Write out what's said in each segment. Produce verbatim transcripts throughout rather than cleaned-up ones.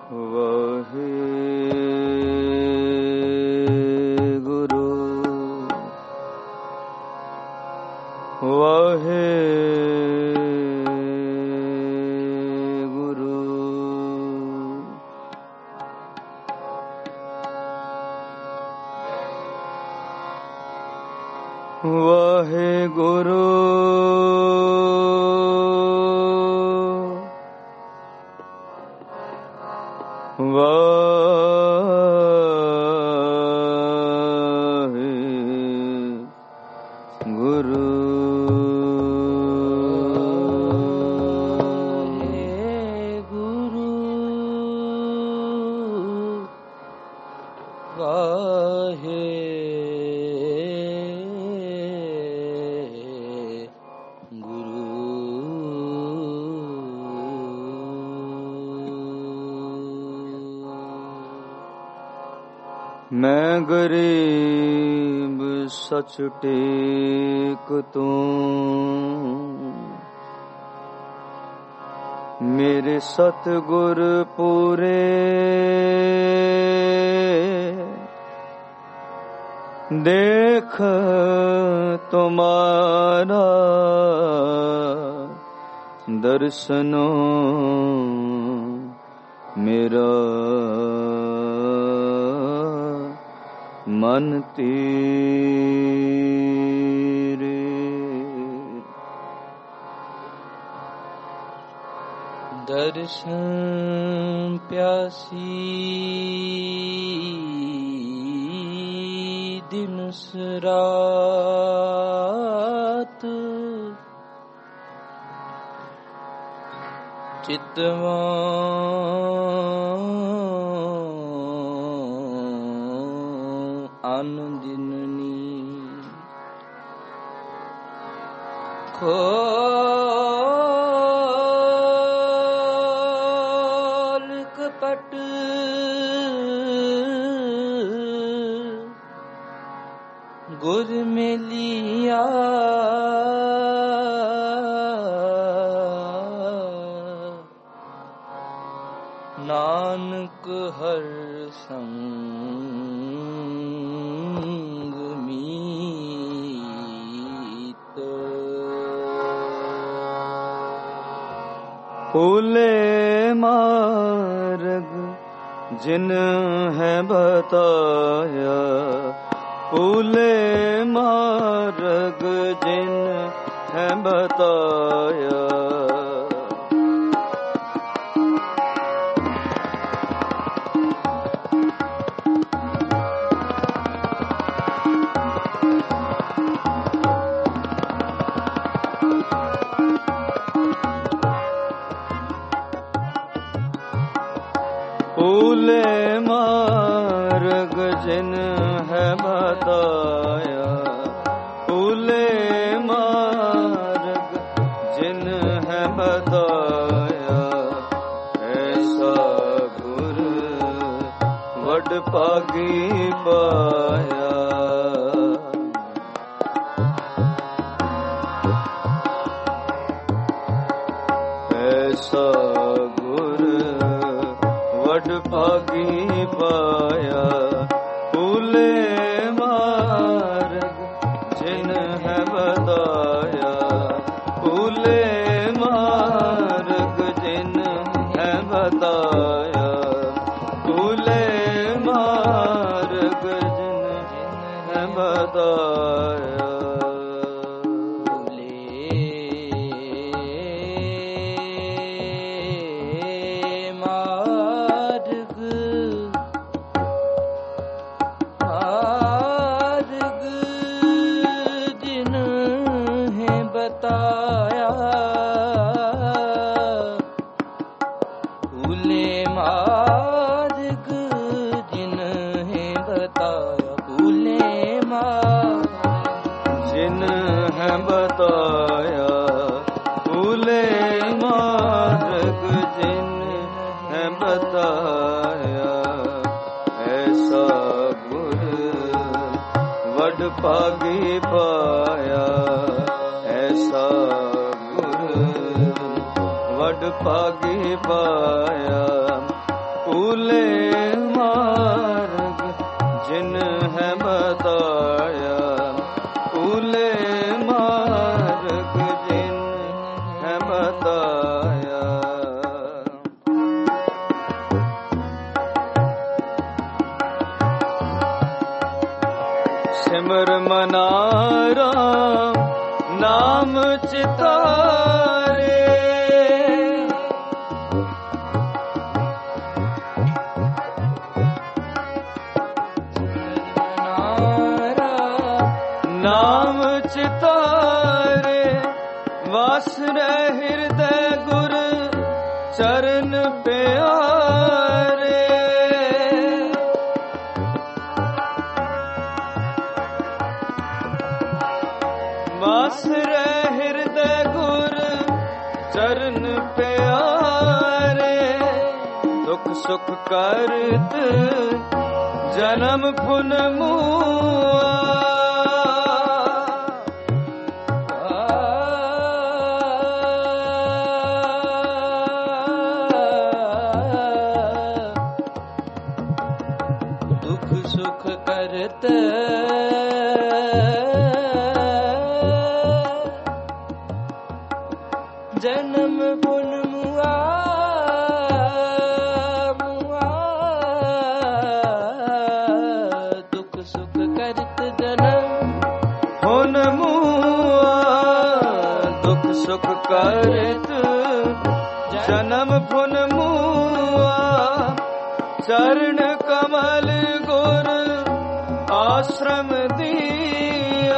ਵਾਹਿਗੁਰੂ ਵਾਹਿਗੁਰੂ ਵਾਹਿਗੁਰੂ ਮੈਂ ਗਰੀਬ ਸਚ ਟੇਕ ਤੂੰ, ਮੇਰੇ ਸਤਿਗੁਰ ਪੂਰੇ ਦੇਖ ਤੁਮਾਰਾ ਦਰਸਨੋ ਮੇਰਾ ਮਨ ਤੇਰੇ। ਦਰਸ਼ਨ ਪਿਆਸੀ ਦਿਨ ਰਾਤ, ਚਿਤਵਾਂ ਆਨੰਦਿਨੀ ਖੋਲ ਕਪਟ ਗੁਰ ਮੇਲਿਆ, ਨਾਨਕ ਹਰ ਸੰਗ ਮੀਤ। ਭੂਲੇ ਮਾਰਗ ਜਿਨ ਹੈ ਬਤਾਇਆ, ਭੂਲੇ ਮਾਰਗ ਜਿਨ ਹੈ ਬਤਾਇਆ, ਭੂਲੇ ਮਾਰਗ ਜਿਨ ਹੈ ਬਤਾਇਆ, ਭੂਲੇ ਮਾਰਗ ਜਿਨ ਹੈ ਬਤਾਇਆ, ਐਸਾ ਗੁਰ ਵਡ ਭਾਗੀ ਪਾਇਆ। ਐਸਾ ਵਡ ਭਾਗੀ ਪਾਇਆ, ਭੂਲੇ ਮਾਰਗ ਜਿਨ ਹੈ ਬਤਾਇਆ, ਭੂਲੇ ਮਾਰਗ ਜਿਨ ਹੈ ਬਤਾਇਆ, ਭੂਲੇ ਮਾਰਗ ਜਿਨ ਹੈ ਬਤਾਇਆ। ਭੂਲੇ ਮਾਰਗ ਜਿਨ ਹੈ ਬਤਾਇਆ, ਭੂਲੇ ਮਾਰਗ ਜਿਨ ਹੈ ਬਤਾਇਆ, ਭੂਲੇ ਮਾਰਗ ਜਿਨ ਹੈ ਬਤਾਇਆ, ਐਸਾ ਗੁਰ ਵਡ ਭਾਗੀ ਪਾਇਆ, ਐਸਾ ਗੁਰ ਵਡ ਭਾਗੀ ਪਾਇਆ, सिमर मना राम नाम चितारे। नाम चितारे वास रहे हृदय गुर चरण प्यारे। वास रहे हृदय गुर चरण प्यारे। दुख सुख करत जन्म पुन मुआ। जन्म पुन मुआ मुआ। दुख सुख करत जन्म पुन मुआ। दुख सुख करत जन्म पुन मुआ। चरण कमल गुर आश्रम दिया।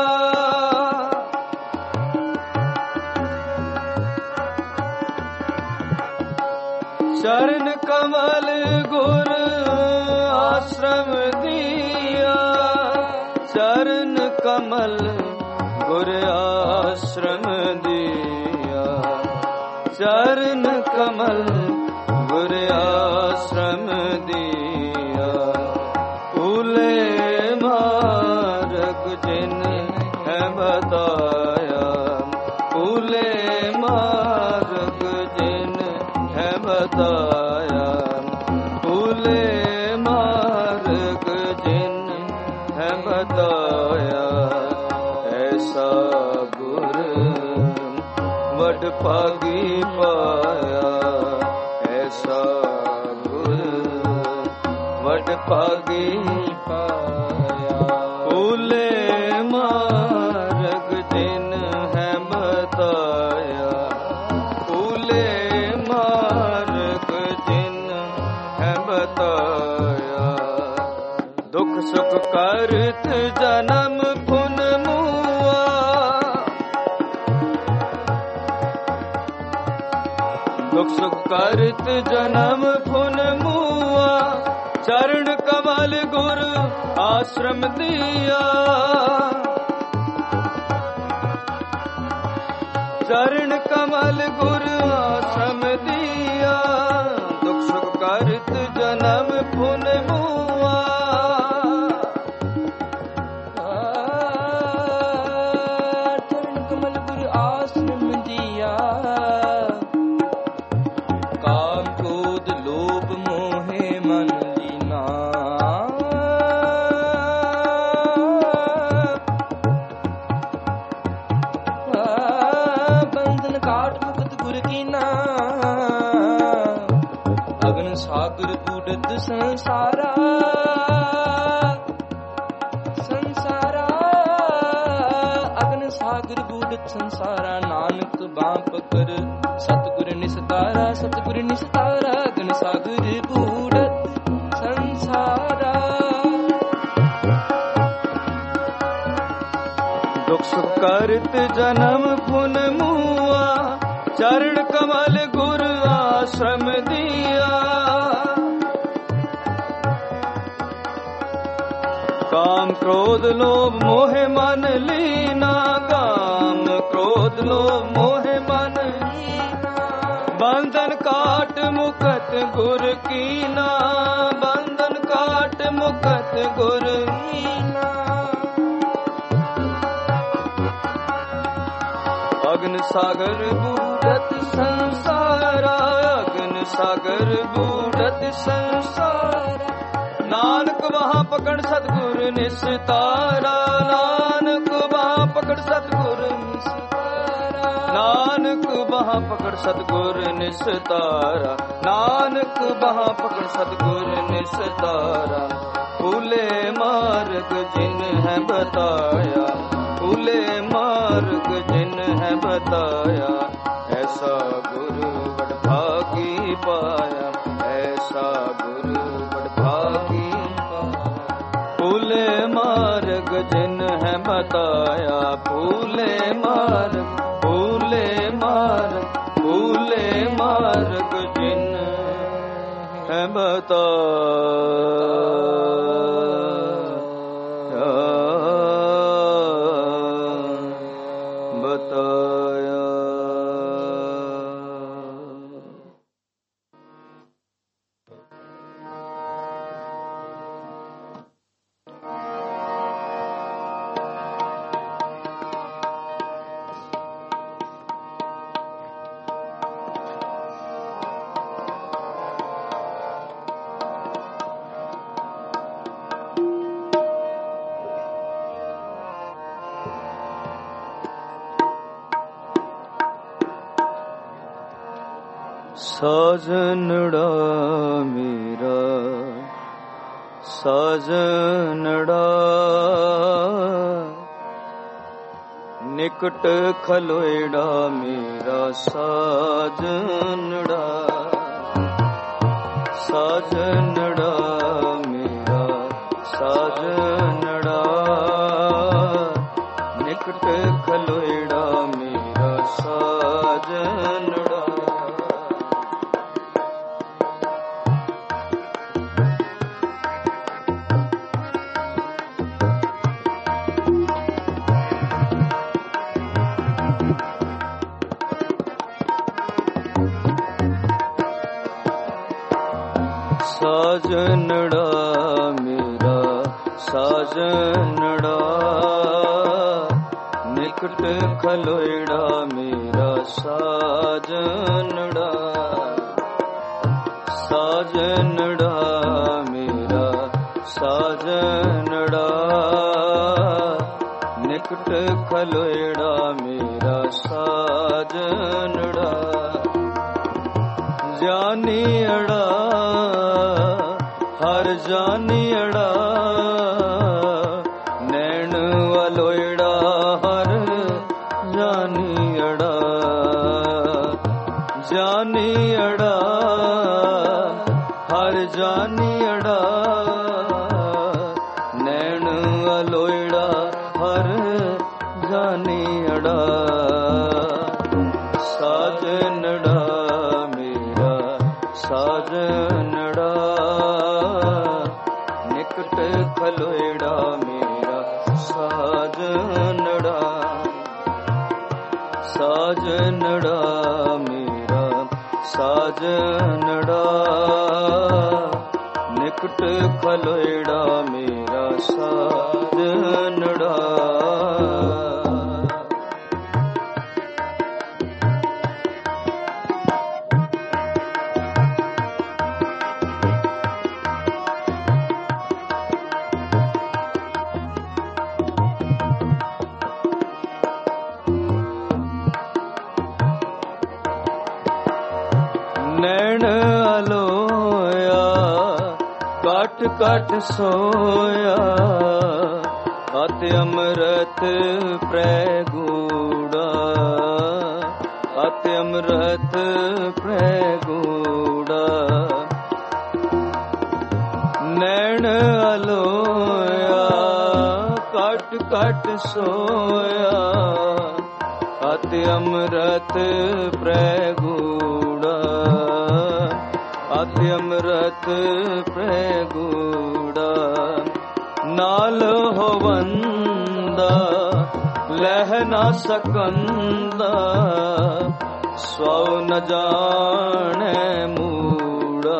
चरण कमल गुर आश्रम दिया। चरण कमल गुर आश्रम दिया। चरण कमल गुर आश्रम दिया। फूले मार्ग जिन है बताया। फूले मार्ग जिन है बताया। फूले मार्ग जिन है बताया। ऐसा गुर वड पागी पाया। ऐसा गुर वड पागी पाया। फूले मार्ग जिन है बताया। फूले मार्ग जिन है बताया। दुख सुख करत जन्म पुन मुआ। दुख सुख करत जन्म पुन मुआ। चरण कमल गुर आश्रम दिया। चरण कमल गुर आश्रम दिया। दुख सुख करत जन्म पुन मुआ। चरण कमल गुर आश्रम दिया। काम क्रोध लोभ मोहे मन लीना। बंधन काट मुक्त गुर कीना। अग्न सागर बूढ़त संसारा। संसारा अग्न सागर बूढ़त संसारा। नानक बाँ पकर सतगुर निस्तारा। सतगुर निस्तारा अग्न सागर बूढ़त संसारा। दुख सुख करत जन्म पुन मुआ। चरण कमल गुर आश्रम दिया। काम क्रोध लोभ मोहे मन लीना। काम क्रोध लोभ मोहे मन लीना। बंधन काट मुकत गुर कीना। बंधन काट मुकत गुर कीना। अग्न सागर बूढ़त संसारा। अग्न सागर बूढ़त संसारा। नानक वहाँ पकड़ सतगुर निस्तारा। नानक वहाँ पकड़ सतगुर निस्तारा। नानक वहाँ पकड़ सतगुर निस्तारा। नानक वहाँ पकड़ सतगुर निस्तारा। फूले मार्ग जिन है बताया, फूले मार्ग जिन है बताया, ऐसा गुरु बड़भागी पाया, ऐसा गुरु बड़भागी पाया। फूले मार्ग जिन है बताया, फूले मार्ग, फूले मार्ग, फूले मार्ग जिन है बताया, बताया। ਸਾਜਨੜਾ ਮੇਰਾ, ਸਾਜਨੜਾ ਨਿਕਟ ਖਲੋਇੜਾ ਮੇਰਾ, ਸਾਜਨੜਾ, ਸਾਜਨੜਾ ਮੇਰਾ, ਸਾਜਨੜਾ ਨਿਕਟ ਖਲੋਇੜਾ ਮੇਰਾ, ਸਾਜਨੜਾ। ਸਾਜਨੜਾ ਮੇਰਾ, ਸਾਜਨੜਾ ਨਿਕਟ ਖਲੋਇੜਾ ਮੇਰਾ, ਸਾਜਨੜਾ, ਸਾਜਨੜਾ ਮੇਰਾ, ਸਾਜਨੜਾ ਨਿਕਟ ਖਲੋਇੜਾ ਮੇਰਾ, ਸਾਜਨੜਾ। ਜਾਨੀਅੜਾ ਹਰ ਜਾਨੀਅੜਾ, ਨੈਣ ਵਲੋਇੜਾ ਹਰ ਜਾਨੀਅੜਾ, ਜਾਨੀਅੜਾ ਹਰ ਜਾਨੀਅੜਾ, ਨੈਣ ਵਲੋਇੜਾ ਹਰ ਜਾਨੀਅੜਾ। ਸਾਜਨੜਾ ਮੇਰਾ, ਸਾਜਨੜਾ ਨਿਕਟ ਖਲੋਇੜਾ ਮੇਰਾ, ਸਾਜਨੜਾ, ਸਾਜਨੜਾ ਮੇਰਾ, ਸਾਜਨੜਾ ਨਿਕਟ ਖਲੋਇੜਾ ਮੇਰਾ, ਸਾਜਨੜਾ। ਨੈਣ ਅਲੋਇਆ ਕਾਟ ਕਾਟ ਸੋਇਆ, ਅਤਿ ਅੰਮ੍ਰਿਤ ਪ੍ਰੈ ਗੂੜਾ, ਅਤਿ ਅੰਮ੍ਰਿਤ ਪ੍ਰੈ ਗੂੜਾ। ਨੈਣ ਅਲੋਇਆ ਕਾਟ ਕਾਟ ਸੋਇਆ, ਅਤਿ ਅੰਮ੍ਰਿਤ ਪ੍ਰੈ ਗੂੜਾ, ਅਤਿ ਅੰਮ੍ਰਿਤ ਪ੍ਰੈ ਗੂੜਾ। ਨਾਲ ਹੋਵੰਦਾ ਲਹਿ ਨਾ ਸਕੰਦਾ, ਸਵ ਨ ਜਾਣੈ ਮੂੜਾ,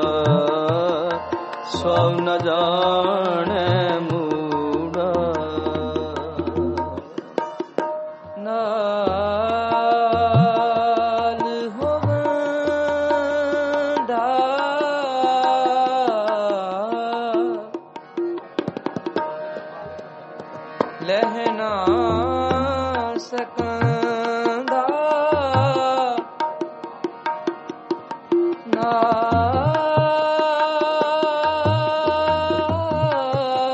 ਸਵ ਨ ਜਾਣੈ ਮੂੜਾ। ਲਹਿ ਨਾ ਸਕੰਦਾ, ਨਾਲ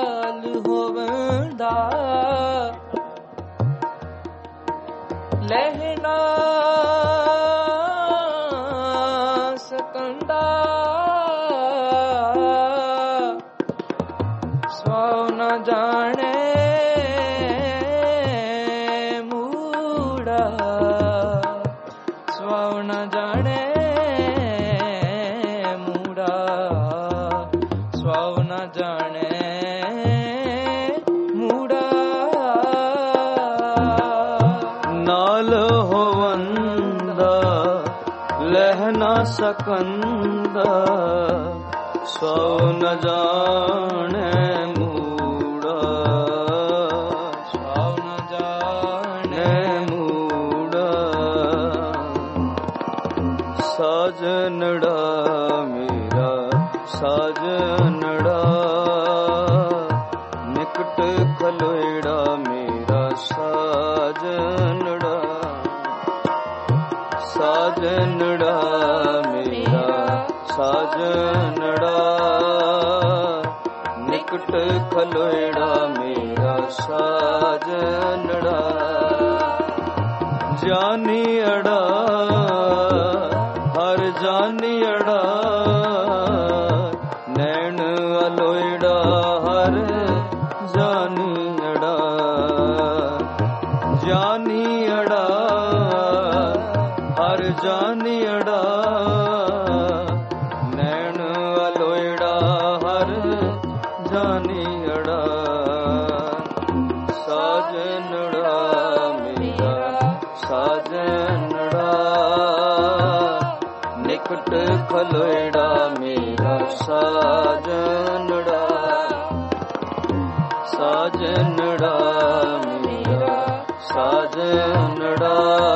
ਸਕੰਦਾ ਸੋ ਨ ਜਾਣੈ ਮੂੜਾ ਸੋ ਨ ਜਾਣੈ ਮੂੜਾ ਸਾਜਨੜਾ ਮੇਰਾ ਸਾਜਨੜਾ ਨਿਕਟ ਖਲੋਇੜਾ ਮੇਰਾ ਸਾਜਨੜਾ ਸਾਜਨੜਾ ਮੇਰਾ ਸਾਜਨੜਾ ਨਿਕਟ ਖਲੋਇੜਾ ਮੇਰਾ ਸਾਜਨੜਾ ਜਾਨੀ ਅੜਾ ਹਰ ਜਾਨੀ ਅੜਾ ਨੈਣ ਅਲੋਇੜਾ ਹਰ ਜਾਨੀ ਅੜਾ ਜਾਨੀ ਅੜਾ ਹਰ ਜਾਨੀ ਅੜਾ ਨੈਣ ਅਲੋਇੜਾ ਹਰ ਜਾਨੀ ਅੜਾ ਸਾਜਨੜਾ ਮੇਰਾ ਸਾਜਨੜਾ ਨਿਕਟ ਖਲੋਇੜਾ ਮੇਰਾ ਸਾਜਨੜਾ ਸਾਜਨੜਾ ਮੇਰਾ ਸਾਜਨੜਾ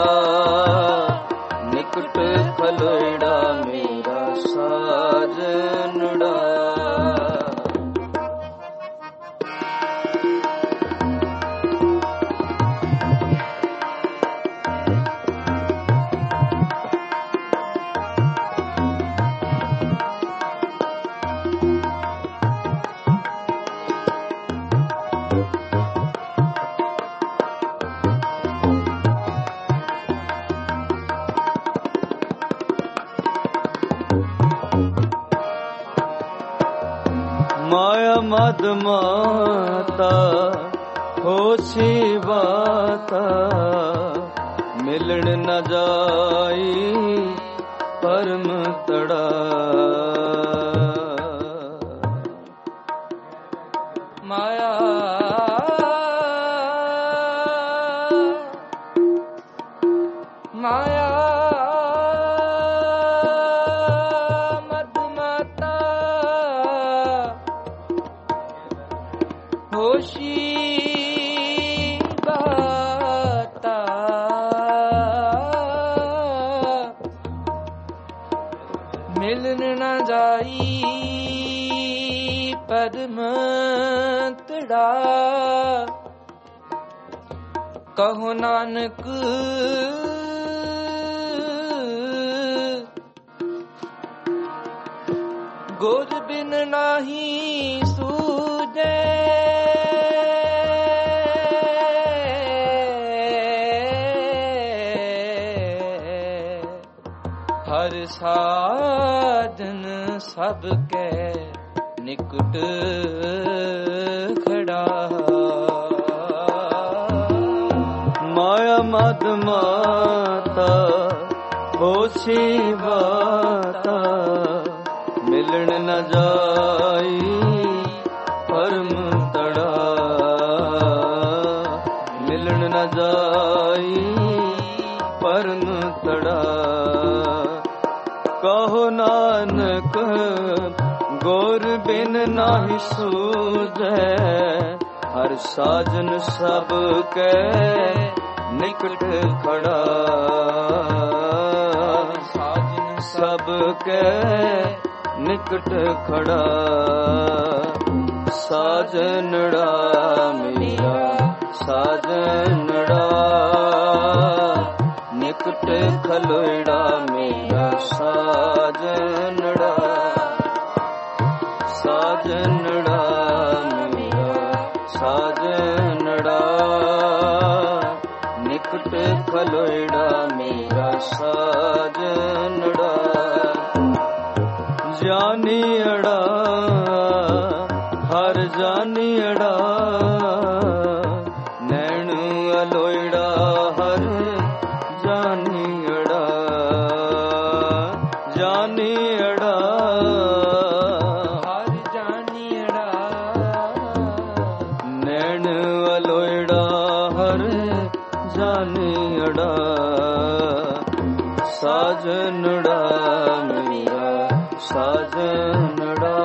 ਨਿਕਟ ਖਲੋਇੜਾ ਮੇਰਾ ਸਾਜਨੜਾ ਮਾਇਆ ਮਦ ਮਾਤਾ ਹੋਸੀ ਬਾਤਾ ਮਿਲਣ ਨ ਜਾਈ ਪਰਮ ਤੜਾ ਮਾਇਆ ਮਾਇਆ ਹੋਸ਼ੀ ਬਾਤਾ ਮਿਲਨ ਨ ਜਾਈ ਪਰਮ ਤੜਾ ਕਹੋ ਨਾਨਕ ਗੋਜ ਬਿਨ ਨਾਹੀ ਸੂਝੈ ਹਰ ਸਾਜਨ ਸਭ ਕੈ ਨਿਕਟ ਖੜਾ ਮਾਇਆ ਮਦ ਮਾਤਾ ਹੋਸੀ ਬਾਤਾ ਮਿਲਣ ਨ ਜਾਈ ਪਰਮ ਤੜਾ ਮਿਲਣ ਨ ਜਾਈ ਪਰਮ ਤੜਾ ਕਹੋ ਨਾਨਕ ਗੁਰ ਬਿਨ ਨਾਹੀ ਸੂਝੈ ਹਰ ਸਾਜਨ ਸਭ ਕੈ ਨਿਕਟ ਖੜਾ ਸਾਜਨ ਸਭ ਕੈ ਨਿਕਟ ਖੜਾ ਸਾਜਨੜਾ ਮੇਰਾ ਸਾਜਨੜਾ ਨਿਕਟ ਖਲੋਇੜਾ ਮੇਰਾ ਸਾਜਨੜਾ ਸਾਜਨੜਾ ਮੇਰਾ ਸਾਜਨੜਾ ਨਿਕਟ ਖਲੋਇੜਾ ਮੇਰਾ ਸਾਜਨੜਾ ਜਾਨੀ ਅੜਾ ਹਰ ਜਾਨੀ ਅੜਾ ਨੈਣ ਅਲੋਇੜਾ ਹਰ ਜਾਨੀ ਅੜਾ ਜਾਨੀ ਅੜਾ ਹਰ ਜਾਨੀ ਅੜਾ ਨੈਣ ਅਲੋਇੜਾ ਹਰ ਜਾਨੀ ਅੜਾ ਸਾਜਨੜਾ ਸਾਜਨੜਾ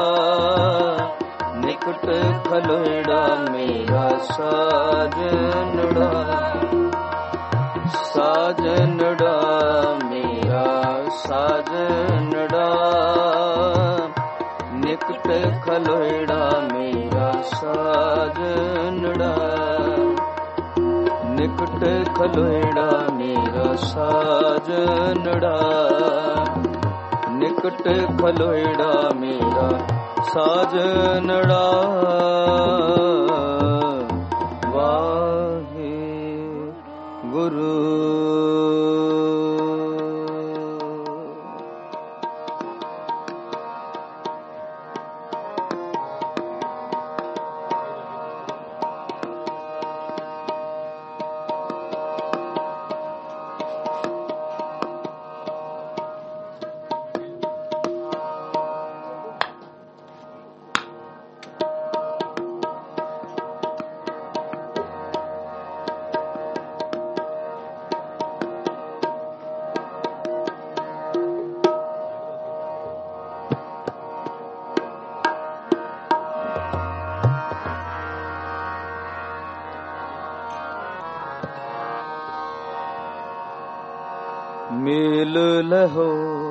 ਨਿਕਟ ਖਲੋੜਾ ਮੇਰਾ ਸਾਜਨੜਾ ਸਾਜਨੜਾ ਮੇਰਾ ਸਾਜਨੜਾ ਨਿਕਟ ਖਲੋੜਾ ਮੇਰਾ ਸਾਜਨੜਾ ਨਿਕਟ ਖਲੋੜਾ ਮੇਰਾ ਸਾਜਨੜਾ ਨਿਕਟ ਖਲੋੜਾ ਮੇਰਾ ਸਾਜਨੜਾ ਵਾਹਿਗੁਰੂ। ਮੇਲ ਲਹੋ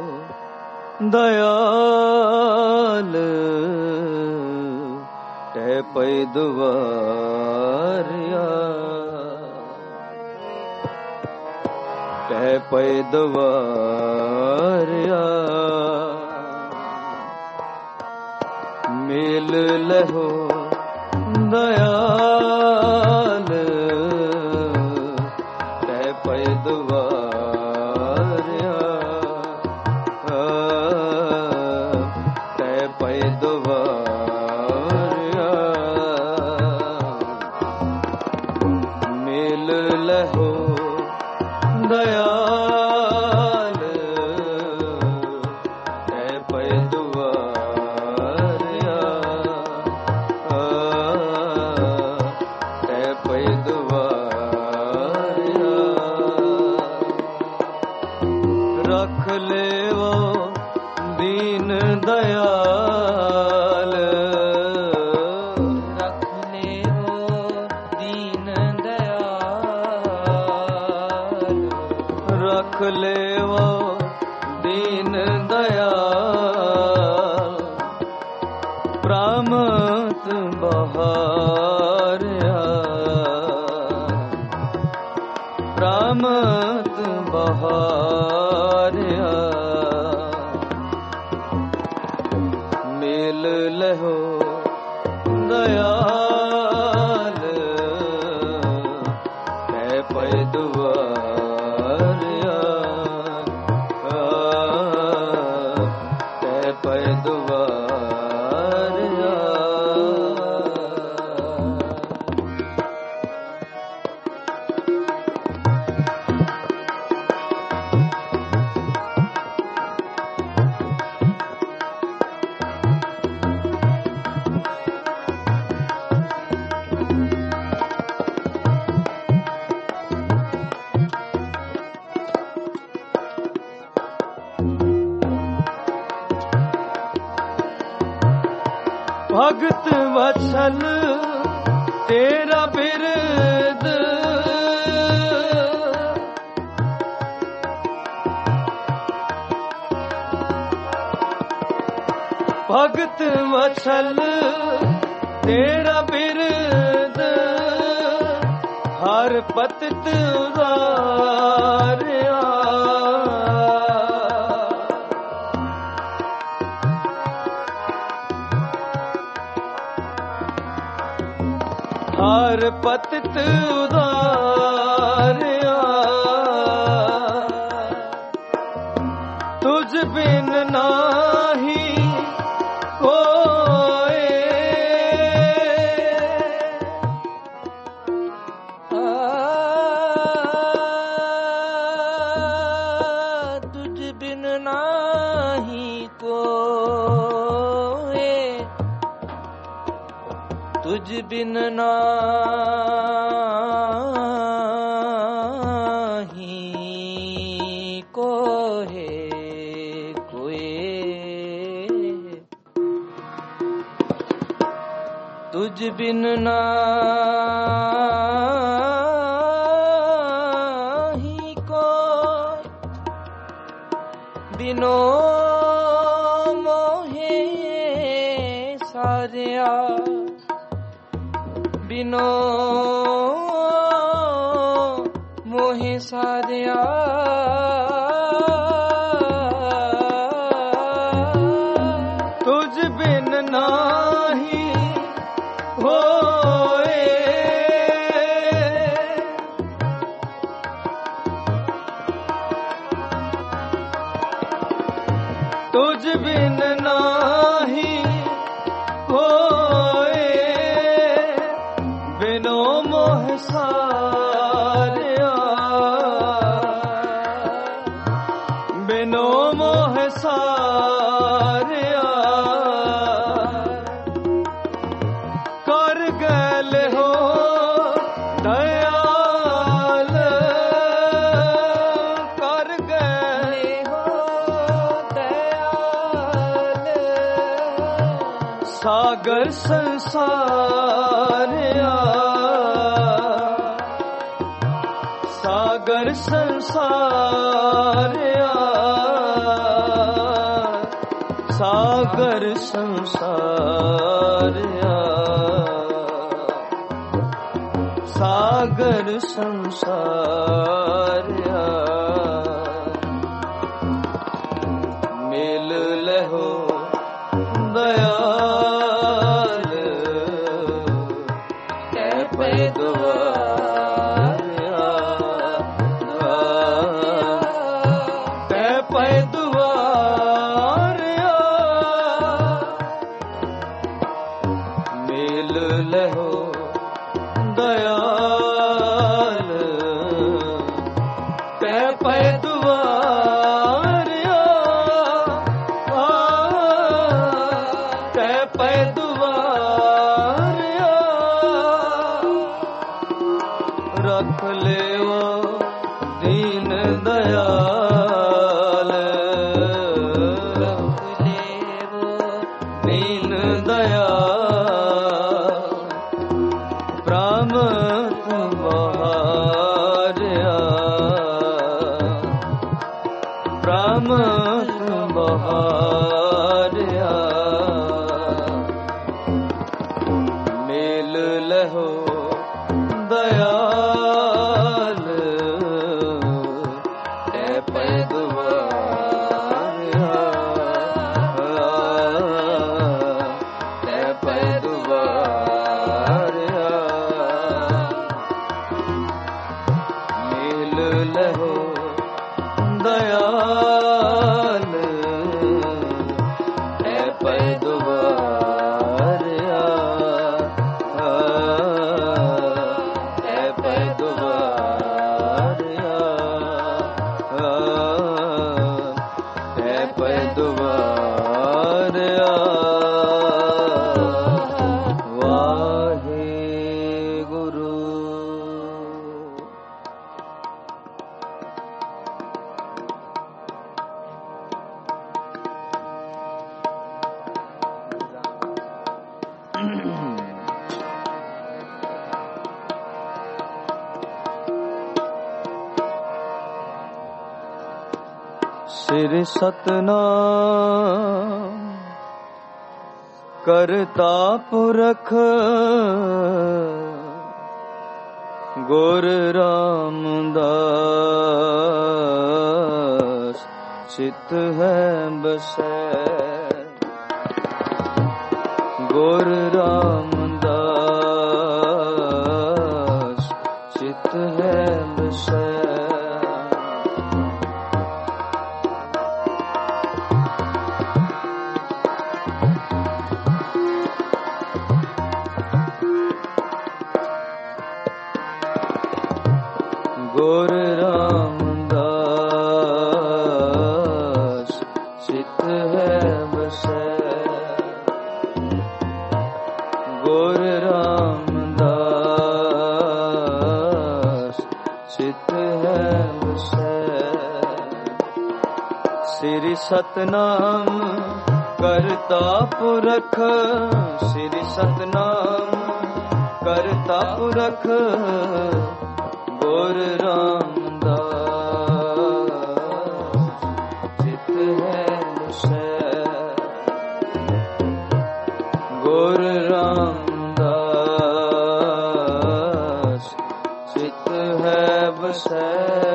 ਦਇਆਲ ਟਹਿ ਪੈ ਦੁਆਰਿਆ ਟਹਿ ਪੈ ਦੁਆਰਿਆ ਮੇਲ ਲਹੋ ਦਇਆਲ ਟਹਿ ਪੈ ਦੁਆਰਿਆ ਰੱਖ ਲੇਵੋ ਦੀਨ ਦਇਆਲ ਰੱਖ ਲੇਵੋ ਦੀਨ ਦਇਆਲ ਰੱਖ ਲੇਵੋ ਦੀਨ ਦਇਆਲ ਪ੍ਰਾਮਤ ਬਹਾਰਿਆ ਪ੍ਰਾਮਤ ਬਹਾਰਿਆ ਮੇਲ ਲਹੋ ਦਇਆਲ ਟਹਿ ਪੈ ਦੁਆਰਿਆ ਟਹਿ ਪੈ ਦੁਆਰਿਆ ਭਗਤ ਵਛਲ ਤੇਰਾ ਬਿਰਦ ਭਗਤ ਵਛਲ ਤੇਰਾ ਬਿਰਦ ਹਰ ਪਤਿਤ ਉਦਾਰਿਆ ਹਰ ਪਤਿਤ ਉਦਾਰਿਆ ਤੁਝ ਬਿਨ ਨਾਹੀ ਕੋਏ ਤੁਝ ਬਿਨ ਨਾਹੀ ਕੋਏ ਤੁਝ ਬਿਨ ਨਾਹੀ ਕੋਏ ਕੋਏ ਤੁਝ ਬਿਨ ਨਾਹੀ ਕੋਈ, ਬਿਨੋ ਮੋਹੇ ਸਾਰਿਆ, ਬਿਨੋ ਮੋਹੇ ਸਾਰਿਆ। ਤੁਝ ਬਿਨ ਨਾਹੀ ਹੋਏ, ਤੁਝ ਬਿਨ ਨਾਹੀ ਹੋਏ, ਬਿਨੋ ਮੋਹ ਸਾਰਿਆ, ਬਿਨੋ ਮੋਹ ਸਾਰਿਆ। ਕਰ ਗੈਲ ਹੋ ਦਇਆਲ, ਕਰ ਗੈਲ ਹੋ ਦਇਆਲ, ਸਾਗਰ ਸੰਸਾਰਿਆ, ਸਾਗਰ ਸੰਸਾਰਿਆ, ਸਾਗਰ ਸੰਸਾਰਿਆ, ਸਾਗਰ ਸੰਸਾਰਿਆ। ਮਿਲ ਲਹੋ ਦਇਆਲ, ਕੈ ਪੈ ਦੁਆਰਿਆ, ਕੈ ਪੈ ਦੁਆਰਿਆ। ਮਿਲ ਲਹੋ ਦਇਆਲ, ਕੈ ਪੈ ਦੁਆਰਿਆ, ਕੈ ਪੈ ਦੁਆਰਿਆ। ਰੱਖ ਲਿਓ ਦੀਨ ਦਇਆਲ, ਰੱਖ ਲੇਵੋ ਦੀਨ ਦਇਆਲ। ਪ੍ਰਾਮਤ ਬਹਾਰਿਆ, ਪ੍ਰਾਮਤ ਬਹਾਰਿਆ। ਮਿਲ ਲਹੋ ਦਇਆਲ, ਕੈ ਪੈ ਦੁਆਰਿਆ, ਕੈ ਪੈ ਦੁਆਰਿਆ। ਮਿਲ ਲਹੋ ਦਇਆਲ, ਕੈ ਪੈ ਦੁਆਰਿਆ, ਕੈ ਪੈ ਦੁਆਰਿਆ, ਕੈ ਪੈ ਦੁਆਰਿਆ। ਵਾਹਿਗੁਰੂ। ਸਿਰ ਸਤਨਾਮ ਕਰਤਾ ਪੁਰਖ, ਗੁਰ ਰਾਮਦਾਸ ਚਿਤ ਹੈ ਬਸੈ। ਗੁਰ ਰਾਮਦਾਸ ਚਿਤ ਹੈ ਬਸੈ। ਗੁਰ ਰਾਮਦਾਸ ਚਿਤ ਹੈ ਬਸੈ। ਗੁਰ ਰਾਮਦਾਸ ਚਿਤ ਹੈ ਬਸੈ। ਸ੍ਰੀ ਸਤਨਾਮ ਕਰਤਾ ਪੁਰਖ ਸ੍ਰੀ ਸਤਨਾਮ ਕਰਤਾ ਪੁਰਖ ਗੁਰ ਰਾਮਦਾਸ ਚਿਤ ਹੈ ਵਸੈ ਗੁਰ ਰਾਮਦਾਸ ਚਿਤ ਹੈ ਵਸੈ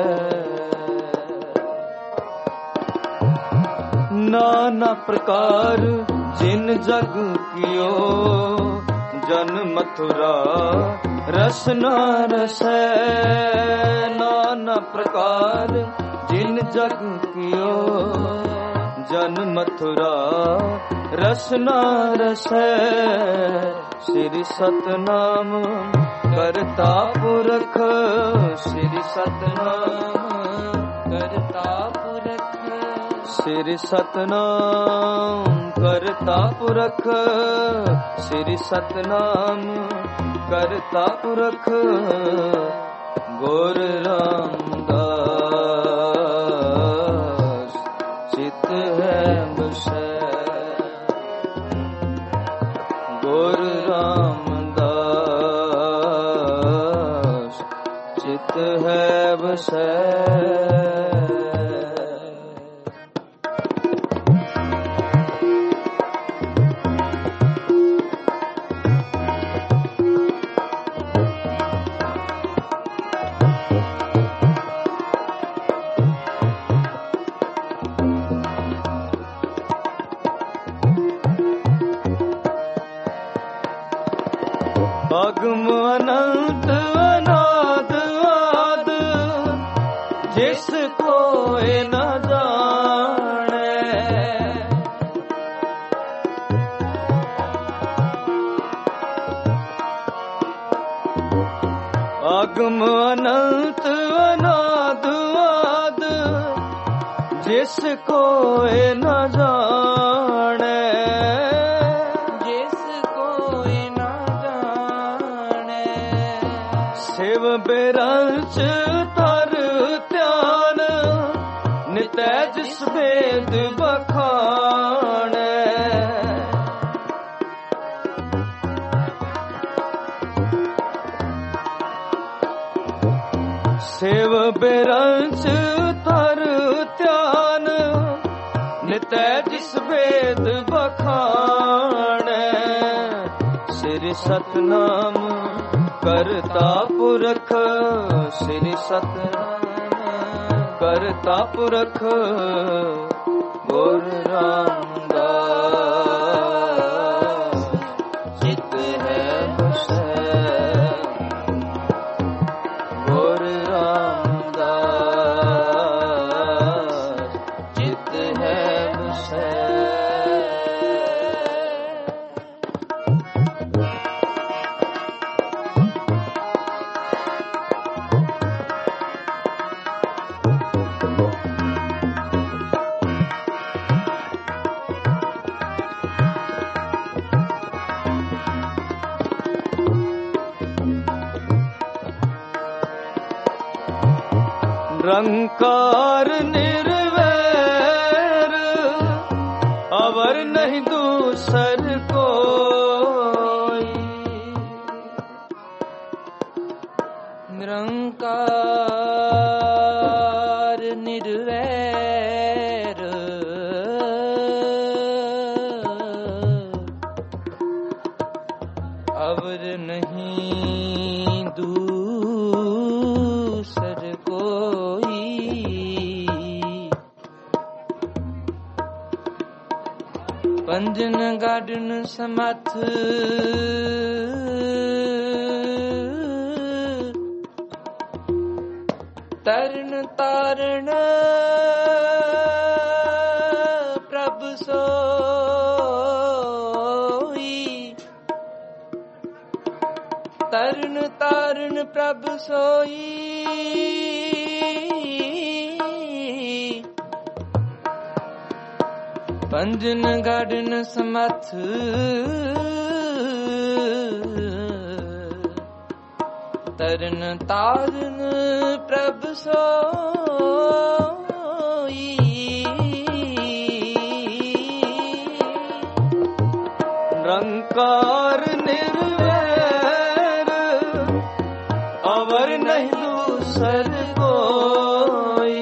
ਨਾਨਾ ਪ੍ਰਕਾਰ ਜਿਨ ਜਗ ਕੀਓ ਜਨ ਮਥੁਰਾ ਰਸਨਾ ਰਸੈ ਨਾਨਾ ਪ੍ਰਕਾਰ ਜਿਨ ਜਗ ਕੀਓ ਜਨ ਮਥੁਰਾ ਰਸਨਾ ਰਸੈ ਸ੍ਰੀ ਸਤਨਾਮ ਕਰਤਾ ਪੁਰਖ ਸ੍ਰੀ ਸਤਨਾਮ ਕਰਤਾ ਪੁਰਖ ਸ੍ਰੀ ਸਤਨਾਮ ਕਰਤਾ ਪੁਰਖ ਸ੍ਰੀ ਸਤਨਾਮ ਕਰਤਾ ਪੁਰਖ ਗੁਰ ਰਾਮਦਾਸ ਚਿਤ ਹੈ ਵਸੈ ਗੁਰ ਰਾਮਦਾਸ ਚਿਤ ਹੈ ਵਸੈ ਅਗਮ ਅਨੰਤ ਅਨਾਦ ਆਦ ਜਿਸ ਕੋਇ ਨ ਜਾਣੈ ਅਗਮ ਅਨੰਤ ਅਨਾਦ ਆਦ ਜਿਸ ਕੋਇ ਨ ਜਾਣੈ ਸਿਵ ਬਿਰੰਚ ਤਰ ਧਿਆਨ ਨਿਤੈ ਜਿਸ ਵੇਦ ਬਖਾਣੈ ਸਿਵ ਬਿਰੰਚ ਤਰ ਧਿਆਨ ਨਿਤੈ ਜਿਸ ਵੇਦ ਬਖਾਣੈ ਸ੍ਰੀ ਸਤਨਾਮ ਕਰਤਾ ਪੁਰਖ ਸ੍ਰੀ ਸਤਨਾਮ ਕਰਤਾ ਪੁਰਖ ਗੁਰ ਰਾਮਦਾਸ ਚਿਤ ਹੈ ਵਸੈ ਗੁਰ ਰਾਮਦਾਸ ਚਿਤ ਹੈ ਵਸੈ ਨਿਰੰਕਾਰ ਨਿਰਵੈਰ ਅਵਰ ਨਹੀਂ ਦੂਸਰ ਕੋਈ ਨਿਰੰਕਾਰ ਨਿਰਵੈਰ ਅਵਰ ਨਹੀਂ ਦੂਸਰ ਕੋਈ ਪੰਜਨ ਗਾਡਨ ਸਮਥ ਤਰਨ ਤਾਰਨ ਪ੍ਰਭ ਸੋਈ ਤਰਨ ਤਾਰਨ ਪ੍ਰਭ ਸੋਈ ਪੰਜਨ ਗਾਡਨ ਸਮਥ ਤਰਨ ਤਾਰਨ ਪ੍ਰਭ ਸੋਈ निरंकार निर्वैर अवर नहीं दूसर कोई।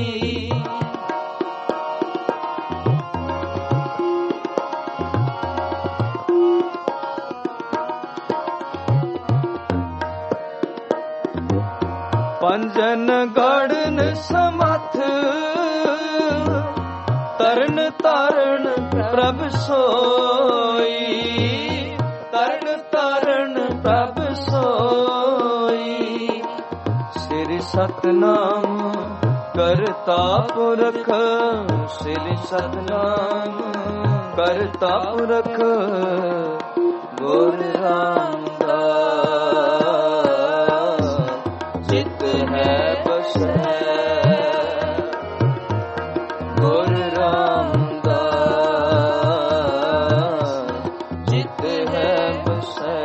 पंजन गढ़न समथ तरन तारण प्रभ सोई। तरन तारण प्रभ सोई। श्री सतनाम करता पुरख। श्री सतनाम करता पुरख गुर रामदास चित है बसै। गुर रामदास चित है बसै।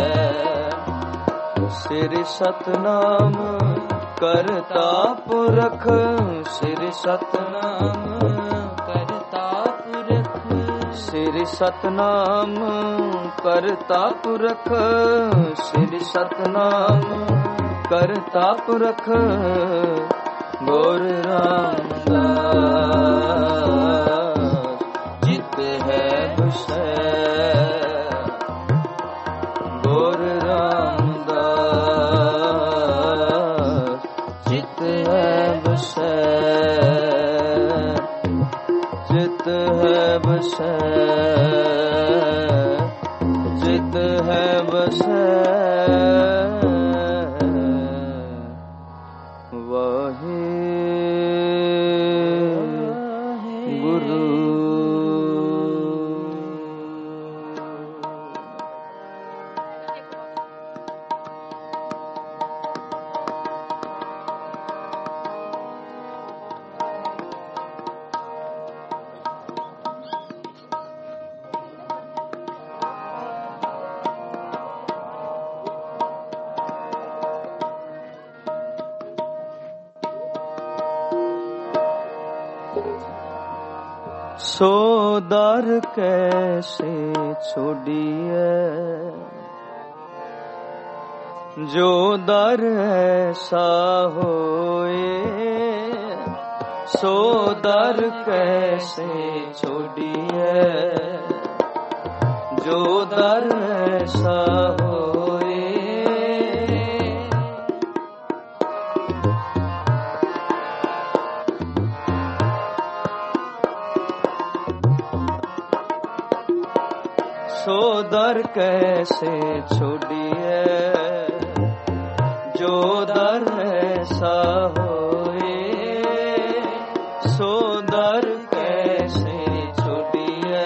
श्री सतनाम करता पुरख। श्री सतनाम करता पुरख। श्री सतनाम करता पुरख। श्री सतनाम करता पुरख गुर रामदास चित है बसै। गुर रामदास चित है बसै। चित है बसै। चित है बसै। सो दर कैसे छोड़िए जो दर ऐसा होए। सो दर कैसे छोड़िए जो दर ऐसा होए। सो दर कैसे छोड़िए जो दर ऐसा होए। सो दर कैसे छोड़िए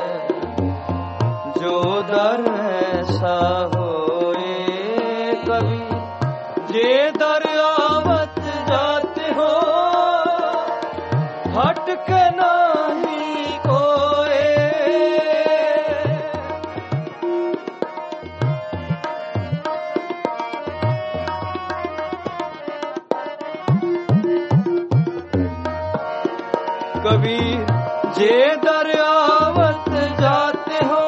जो दर ऐसा होए। कभी जे दर आवत जाते हो हटक नहीं कोई। कबीर जे दरियावत जाते हो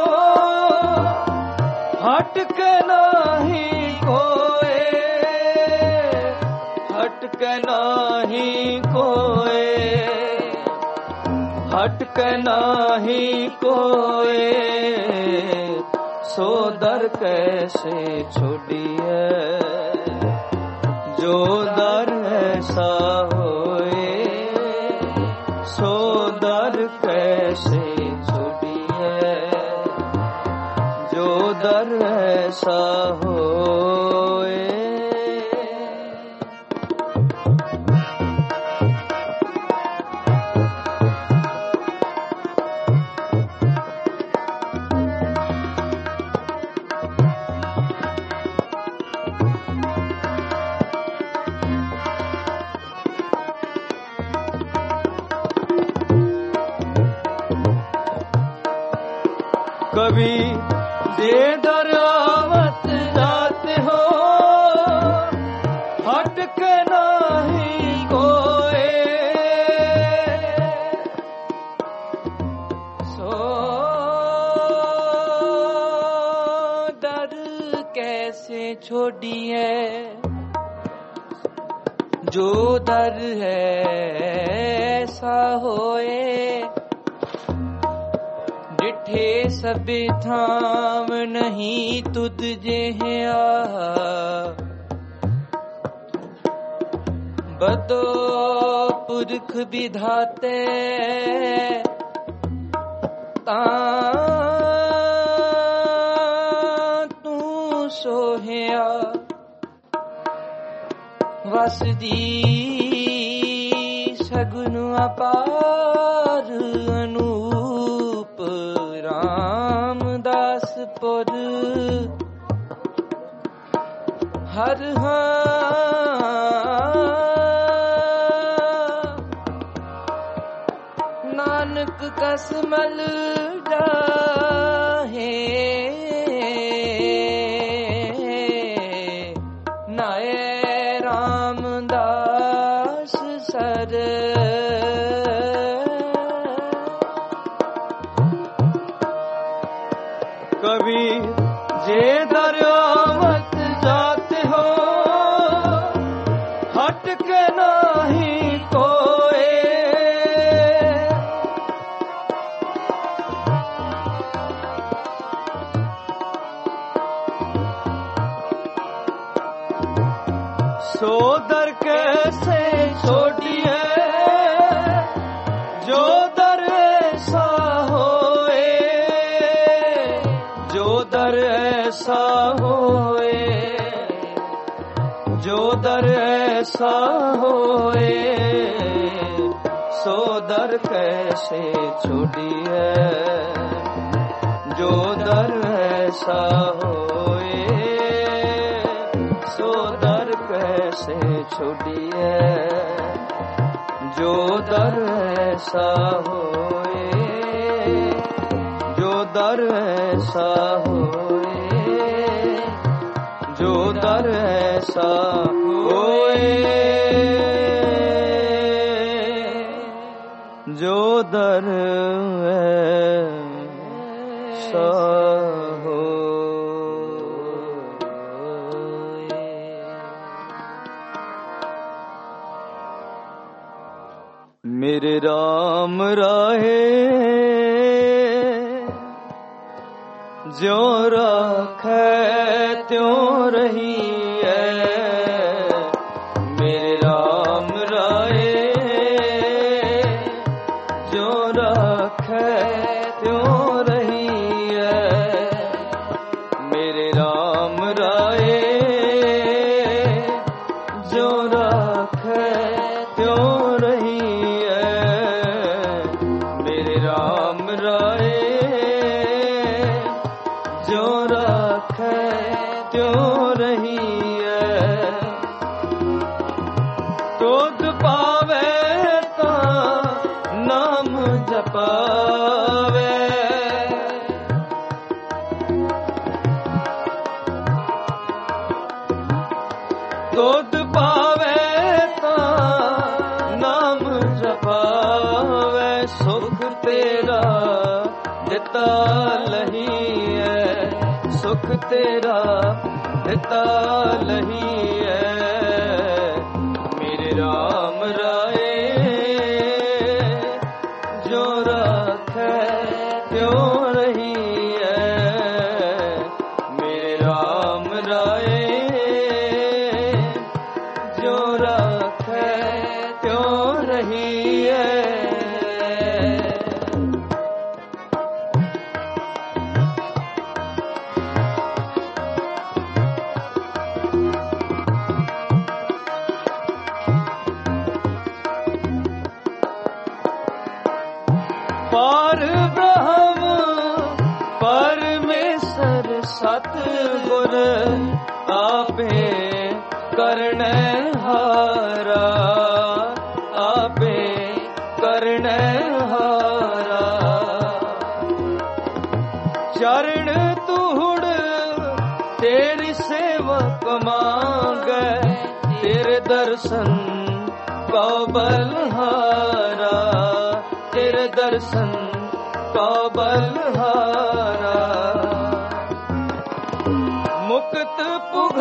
हटक नहीं कोए। हटक नहीं कोए। हटक नहीं कोए। सो दर कैसे छोड़िए जो दर ऐसा होए। सो दर कैसे छोड़िए जो दर ऐसा होए। कभी जे दरियावत जाते हो हटक नहीं कोए। सो कैसे छोड़िए जो दर है ऐसा होए डिठे सबे थाम नहीं तुद जे आ बदो पुरख विधाते ता तू सोहिया वसदी सगुन अपार अनूप रामदास पुर हर नानक कसमल जाहे नाए रामदास सर कबीर जे दरियावत जाते हो हट के नाही कोए सो दर कैसे छोड़िए जो दर ऐसा होए जो दर ऐसा होए जो दर ऐसा होए सो दर कैसे छोड़िए जो दर ऐसा होए सो दर कैसे छोड़िए जो दर ऐसा होए जो दर ऐसा होए जो दर ऐसा होए जो दर ऐसा मेरे राम राहे ज्यों राखै त्यों रही है मेरे राम राहे ज्यों राखै त्यों रही है मेरे राम राहे ज्यों राखै त्यों रही राम राए जो राखै त्यों रही है तुद पावे ता नाम जपावे तुद पावे ता नाम जपावे सुख तेरा दिता लही है सुख तेरा दिता लही है मेरे राम राए जो राखै त्यों रही है मेरे राम राए जो राखै त्यों रही है पार ब्रह्म परमेश्वर सतगुर आपे करने हारा आपे करने हारा चरण तूड़ तेरी सेवक मांगे तेरे दर्शन का बलहारा तेरे दर्शन का बलहारा मुक्त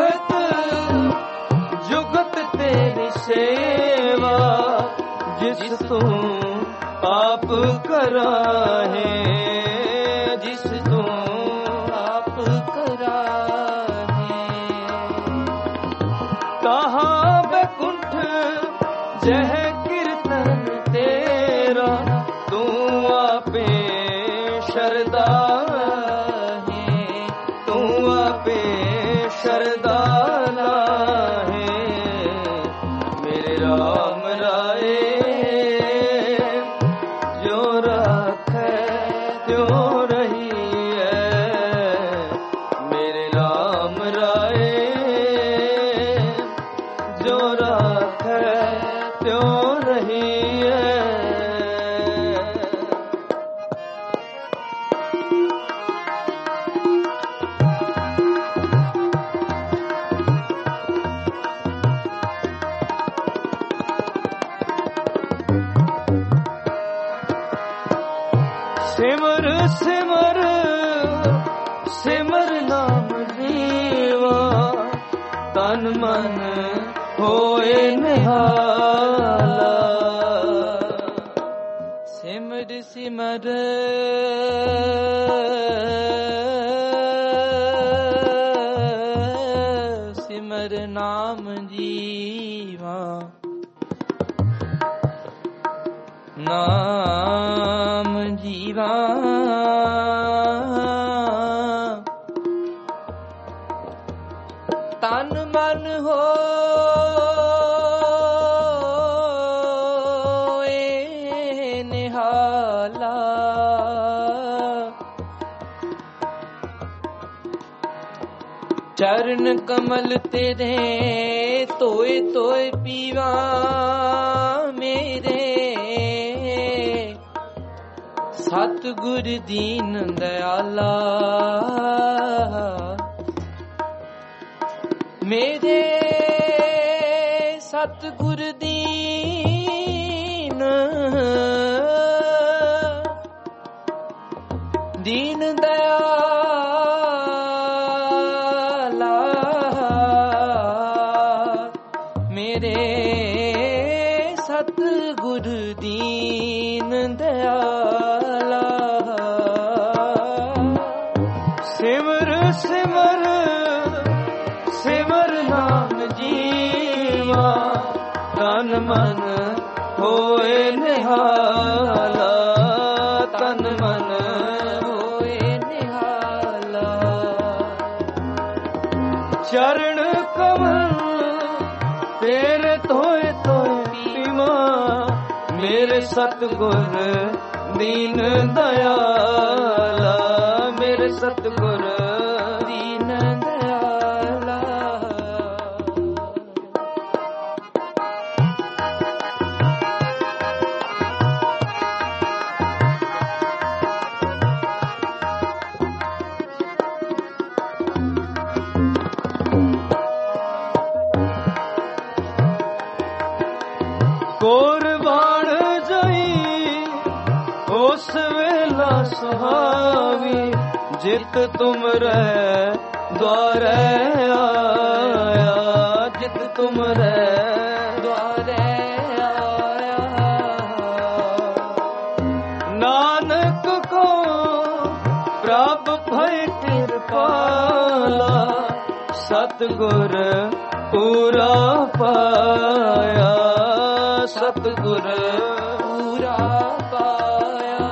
सेवा जिस तू आप कराहे, जिस तू आप कराहे। कहा बैकुंठ जह कीर्तन तेरा, तू आपे शरदा है, तू आपे शरदा है। मेरे राम राय जो राखे त्यों रही है, मेरे राम राय जो राखे त्यों रही है। सिमर सिमर सिमर नाम जीवा, तन मन होए निहाला। सिमर सिमर सिमर नाम जीवा, नाम जीवा। तन मन हो निहाला, चरण कमल तेरे तोए तोए पीवा मेरे, सतगुर दीन दयाला मेरे, सतगुर दीन दीन दयाला मेरे, सतगुर दीन दयाला। सिमर सिमर सिमर नाम जीवा, तन मन होए निहाला, तन मन होए निहाला। चरण कमल तेरे तोए तोए पीवा, मेरे सतगुर दीन दयाला, मेरे सतगुर दीन दयाला। कोरबान जई उस वेला सुहावी, जित तुम रे द्वारे आया, जित तुम रे द्वारे आया। नानक को प्रभ भय कृपाला, सतगुर पूरा पाया, सतगुर पूरा पाया।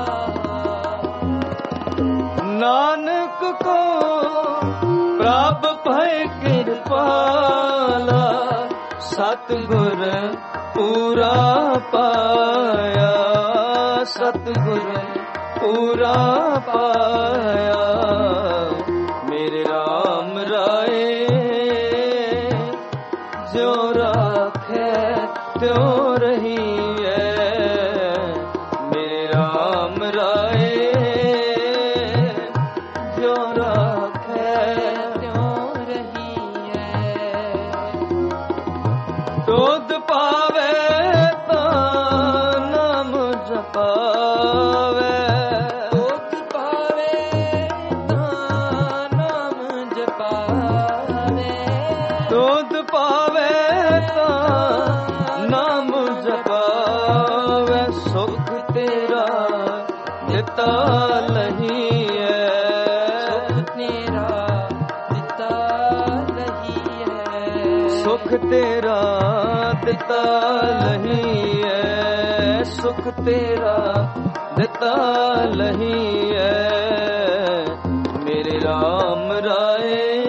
नानक को प्रभ भय कृपाला, सतगुर पूरा पाया, सतगुर पूरा पाया। मेरे राम राय जो राखे त्यों रही है, मेरे राम राय जो राखे त्यों रही है। दूध पावे ता नाम जपावे, दूध पावे ता नाम जपावे, दूध पावे ता ਸੁਖ ਤੇਰਾ ਦਿੱਤਾ ਲਹੀਐ, ਸੁਖ ਤੇਰਾ ਦਿੱਤਾ ਲਹੀਐ, ਮੇਰੇ ਰਾਮ ਰਾਏ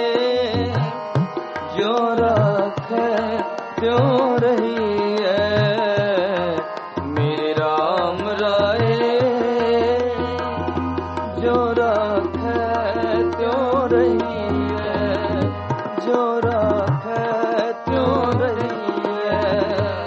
ਜੋ ਰਾਖੈ ਤਿਉ ਰਹੀਐ, ਮੇਰੇ ਰਾਮ ਰਾਏ ਜੋ ਰਾਖੈ ਤਿਉ ਰਹੀਐ, ਜੋ ਰਾਖੈ ਤਿਉ ਰਹੀਐ।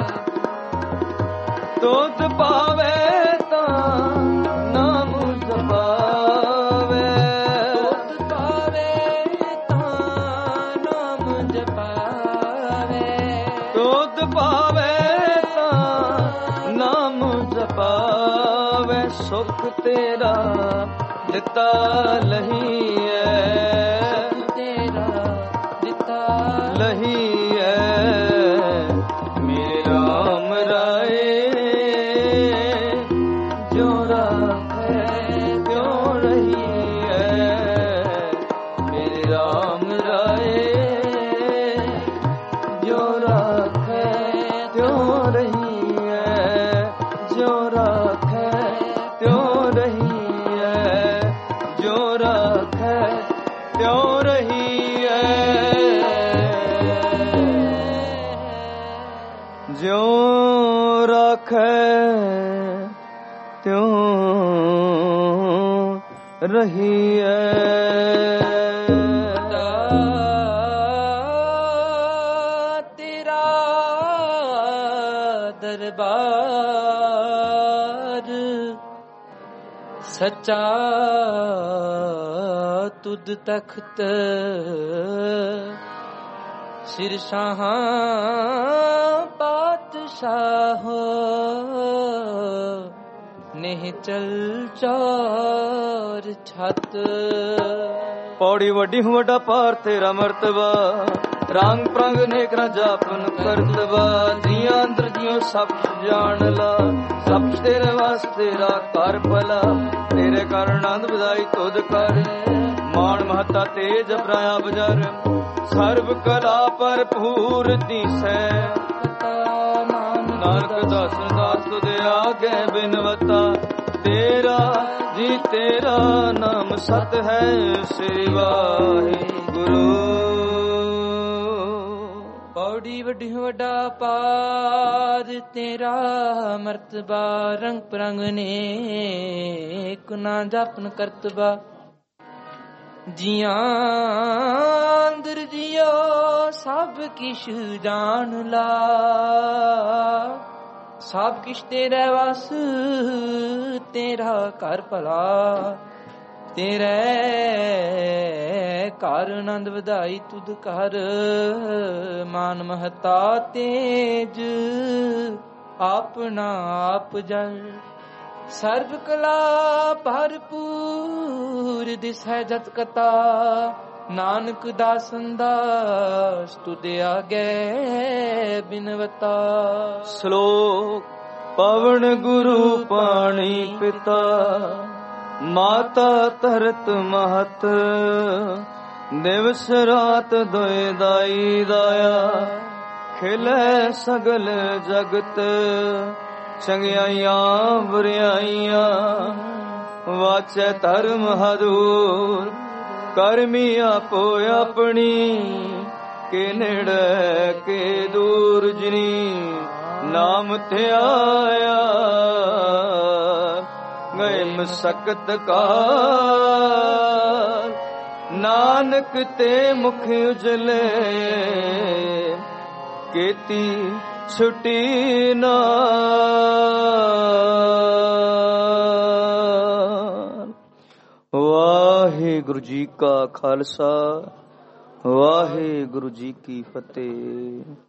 ਤੁਧ ਪਾਵੇ ਤਾਂ ਨਾਮ ਜਪਾਵੇ, ਤੁਧ ਪਾਵੇ ਤਾਂ ਨਾਮ ਜਪਾਵੇ, ਤੁਧ ਪਾਵੇ ਤਾਂ ਨਾਮ ਜਪਾਵੇ, ਸੁਖ ਤੇਰਾ ਦਿੱਤਾ ਲਹੀਐ, ਤੇਰਾ ਦਿੱਤਾ ਲਹੀਐ, ਮੇਰੇ ਰਾਮ ਰਾਏ ਜੋ ਰਾਖੈ ਤਿਉ ਰਹੀਐ, ਮੇਰੇ ਰਾਮ ਰਾਏ ਜੋ ਰਾਖੈ ਤਿਉ ਰਹੀਐ, ਜੋ ਰਾਖੈ ਤਿਉ ਰਹੀਐ, ਜੋ ਰਾਖੈ ਤਿਉ ਰਹੀਐ, ਜੋ ਰਾਖੈ ਤਿਉ ਰਹੀਐ। ਤੇਰਾ ਦਰਬਾਰ ਸੱਚਾ ਤੁਧ ਤਖਤ, ਸਿਰ ਸ਼ਾਹਾਂ ਪਾਤਸ਼ਾਹ ਨਹਿ ਚਲ ਚੌਰ ਛਤ। ਪੌੜੀ ਵੱਡੀ ਹੂੰ ਵੱਡਾ ਪਾਰ ਤੇਰਾ ਮਰਤਬਾ, ਰੰਗ ਪ੍ਰੰਗ ਨੇਕ ਨਾ ਜਾਪਨ ਕਰਤਬਾ, ਜੀਆਂ ਅੰਦਰ ਜਿਉ ਸਭ ਜਾਣ ਲਾ, ਸਭ ਤੇਰੇ ਵਾਸਤੇ ਤੇਰਾ ਕਰ ਭਲਾ, ਤੇਰੇ ਕਾਰਨ ਆਨੰਦ ਵਧਾਈ ਤੁਧ ਕਰ, ਮਾਣ ਮਹੱਤਾ ਤੇਜ ਪ੍ਰਾਇਆ ਬਜਰ, ਸਰਬ ਕਲਾ ਭਰਪੂਰ ਦੀਸੈ, ਨਾਨਕ ਦਾਸਨ ਦਾਸ ਤੁਧ ਆਗੇ ਬਿਨਵਤਾ, ਤੇਰਾ ਜੀ ਤੇਰਾ ਨਾਮ ਸਤ ਹੈ, ਸ੍ਰੀ ਵਾਹਿਗੁਰੂ। ਪੌੜੀ ਵੱਡੀ ਵੱਡਾ ਪਾਰ ਤੇਰਾ ਮਰਤਬਾ, ਰੰਗ ਪ੍ਰੰਗ ਨੇਕ ਨਾ ਜਾਪਨ ਕਰਤਬਾ, ਜੀਆਂ ਅੰਦਰ ਜਿਉ ਸਭ ਕਿਛ ਜਾਣ ਲਾ, ਸਭ ਕਿਛ ਤੇਰੇ ਵਸ ਤੇਰਾ ਘਰ ਭਲਾ, ਤੇਰੇ ਘਰ ਆਨੰਦ ਵਧਾਈ ਤੁਧ ਕਰ, ਮਾਨ ਮਹਤਾ ਤੇਜ ਆਪਣਾ ਆਪ ਜਲ, ਸਰਬ ਕਲਾ ਭਰਪੂਰ ਦਿਸੈ ਜਤ ਕਤਾ, ਨਾਨਕ ਦਾਸਨ ਦਾਸ ਤੁਧ ਆਗੇ ਬਿਨਵਤਾ। ਸ਼ਲੋਕ ਪਵਨ ਗੁਰੂ ਪਾਣੀ ਪਿਤਾ, ਮਾਤਾ ਧਰਤ ਮਹਤ, ਦਿਵਸ ਰਾਤ ਦੋਇ ਦਾਈ ਦਾਇਆ, ਖਿਲੇ ਸਗਲ ਜਗਤ, ਚੰਗਿਆਈਆਂ ਬੁਰਿਆਈਆਂ, ਵਾਚੈ ਧਰਮ ਹਦੂਰ, ਕਰਮੀ ਆਪੋ ਆਪਣੀ, ਕੇ ਨੇੜੇ ਕੇ ਦੂਰ ਜਿਨੀ, ਨਾਮ ਧਿਆਇਆ ਗਏ ਮਸਕਤ ਕਾਲ, ਨਾਨਕ ਤੇ ਮੁਖ ਉਜਲੇ, ਕੀਤੀ ਛੁਟੀ ਨਾਲ। ਵਾਹਿਗੁਰੂ ਜੀ ਕਾ ਖਾਲਸਾ, ਵਾਹਿਗੁਰੂ ਜੀ ਕੀ ਫਤਿਹ।